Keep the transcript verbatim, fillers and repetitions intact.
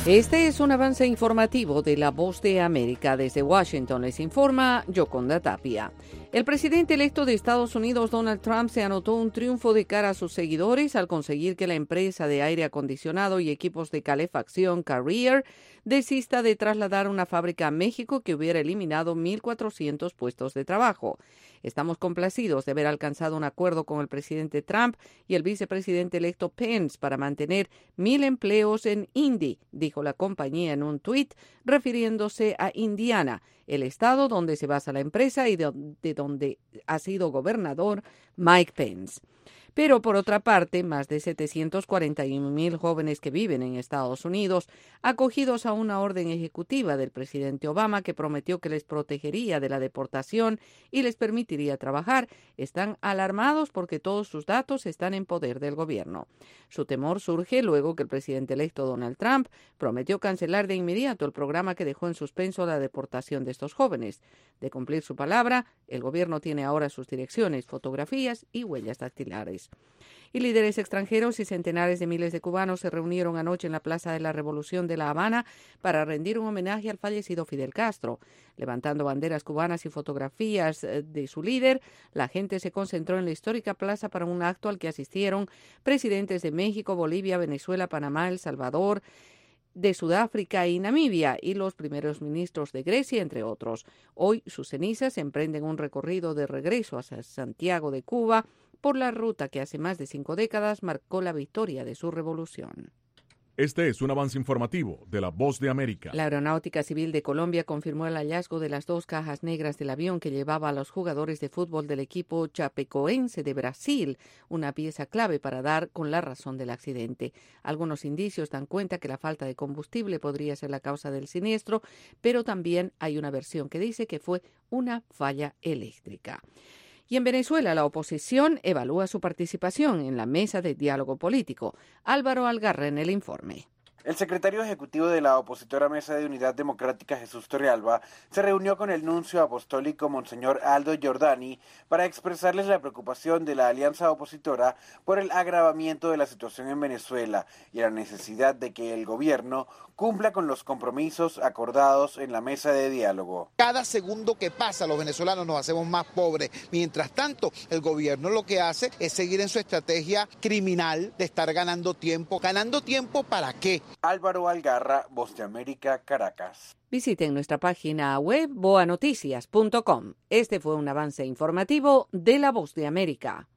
Este es un avance informativo de La Voz de América. Desde Washington les informa Yoconda Tapia. El presidente electo de Estados Unidos, Donald Trump, se anotó un triunfo de cara a sus seguidores al conseguir que la empresa de aire acondicionado y equipos de calefacción Carrier desista de trasladar una fábrica a México que hubiera eliminado mil cuatrocientos puestos de trabajo. Estamos complacidos de haber alcanzado un acuerdo con el presidente Trump y el vicepresidente electo Pence para mantener mil empleos en Indy, dijo la compañía en un tuit refiriéndose a Indiana, el estado donde se basa la empresa y de, de donde ha sido gobernador Mike Pence. Pero, por otra parte, más de setecientos cuarenta y un mil jóvenes que viven en Estados Unidos, acogidos a una orden ejecutiva del presidente Obama que prometió que les protegería de la deportación y les permitiría trabajar, están alarmados porque todos sus datos están en poder del gobierno. Su temor surge luego que el presidente electo Donald Trump prometió cancelar de inmediato el programa que dejó en suspenso la deportación de estos jóvenes. De cumplir su palabra, el gobierno tiene ahora sus direcciones, fotografías y huellas dactilares. Y líderes extranjeros y centenares de miles de cubanos se reunieron anoche en la Plaza de la Revolución de La Habana para rendir un homenaje al fallecido Fidel Castro. Levantando banderas cubanas y fotografías de su líder, la gente se concentró en la histórica plaza para un acto al que asistieron presidentes de México, Bolivia, Venezuela, Panamá, El Salvador, de Sudáfrica y Namibia y los primeros ministros de Grecia, entre otros. Hoy sus cenizas emprenden un recorrido de regreso hacia Santiago de Cuba por la ruta que hace más de cinco décadas marcó la victoria de su revolución. Este es un avance informativo de La Voz de América. La Aeronáutica Civil de Colombia confirmó el hallazgo de las dos cajas negras del avión que llevaba a los jugadores de fútbol del equipo chapecoense de Brasil, una pieza clave para dar con la razón del accidente. Algunos indicios dan cuenta que la falta de combustible podría ser la causa del siniestro, pero también hay una versión que dice que fue una falla eléctrica. Y en Venezuela, la oposición evalúa su participación en la mesa de diálogo político. Álvaro Algarra en el informe. El secretario ejecutivo de la opositora Mesa de Unidad Democrática, Jesús Torrealba, se reunió con el nuncio apostólico Monseñor Aldo Giordani para expresarles la preocupación de la alianza opositora por el agravamiento de la situación en Venezuela y la necesidad de que el gobierno cumpla con los compromisos acordados en la mesa de diálogo. Cada segundo que pasa, los venezolanos nos hacemos más pobres. Mientras tanto, el gobierno lo que hace es seguir en su estrategia criminal de estar ganando tiempo. ¿Ganando tiempo para qué? Álvaro Algarra, Voz de América, Caracas. Visiten nuestra página web boa noticias punto com. Este fue un avance informativo de La Voz de América.